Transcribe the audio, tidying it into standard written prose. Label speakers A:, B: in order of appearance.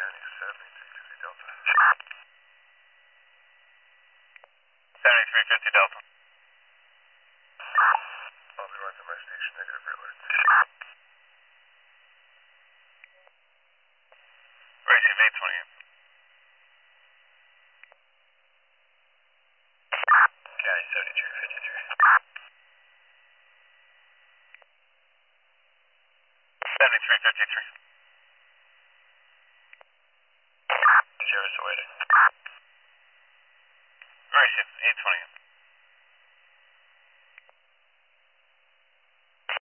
A: County 7350 Delta.
B: 7350 Delta.
A: I'll be right to my station, negative alert.
B: Racing V28.
A: County 7353.
B: 7353.
A: Service awaited.
B: Racing 828.